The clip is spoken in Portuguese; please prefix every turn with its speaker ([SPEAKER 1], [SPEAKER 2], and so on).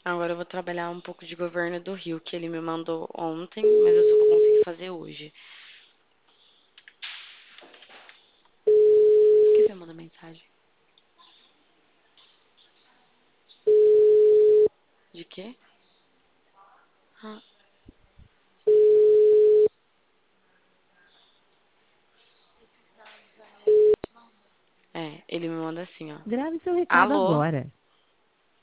[SPEAKER 1] Agora eu vou trabalhar um pouco de governo do Rio, que ele me mandou ontem, mas eu só vou conseguir fazer hoje. Por que você manda mensagem? De quê? Ah, é, ele me manda assim, ó.
[SPEAKER 2] Grave seu recado
[SPEAKER 1] Alô?
[SPEAKER 2] agora.